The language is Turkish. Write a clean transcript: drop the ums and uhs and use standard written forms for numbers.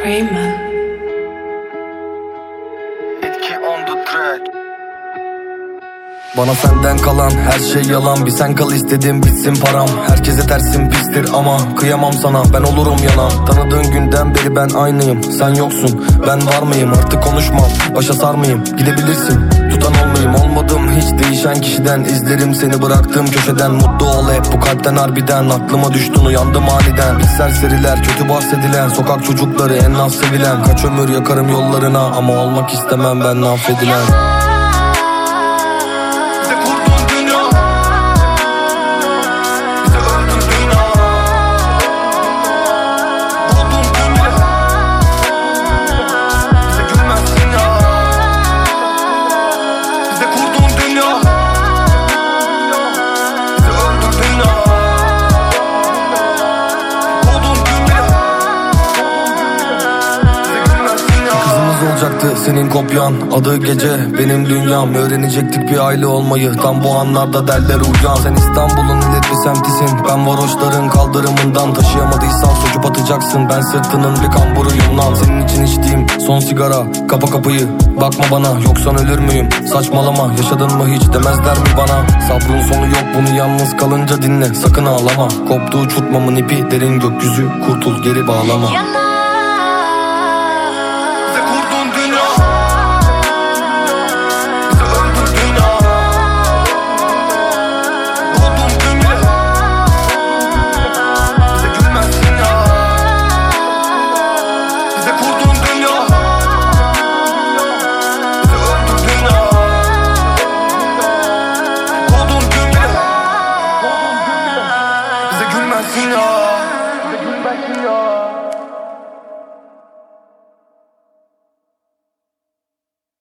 Rayman. Etki on the track. Bana senden kalan her şey yalan. Bir sen kal istedim bitsin param. Herkese tersim pistir ama kıyamam sana, ben olurum yana. Tanıdığın günden beri ben aynıyım. Sen yoksun, ben var mıyım? Artık konuşmam, başa sarmayayım. Gidebilirsin, tutan olmayayım. Olmadım hiç değişen kişiden. İzlerim seni bıraktığım köşeden. Mutlu ol hep bu kalpten harbiden. Aklıma düştün, uyandım aniden. Biz serseriler, kötü bahsedilen, sokak çocukları en az sevilen. Kaç ömür yakarım yollarına ama olmak istemem ben affedilen. Olacaktı senin kopyan, adı gece benim dünyam. Öğrenecektik bir aile olmayı, tam bu anlarda derler uyan. Sen İstanbul'un ileri bir semtisin, ben varoşların kaldırımından. Taşıyamadıysan söküp atacaksın, ben sırtının bir kamburuyum lan. Senin için içtiğim son sigara, kapa kapıyı, bakma bana, yoksan ölür müyüm? Saçmalama, yaşadın mı hiç demezler mi bana? Sabrın sonu yok, bunu yalnız kalınca dinle, sakın ağlama. Koptu uçurtmamın ipi, derin gökyüzü, kurtul geri bağlama. Bize gülmezsin ya.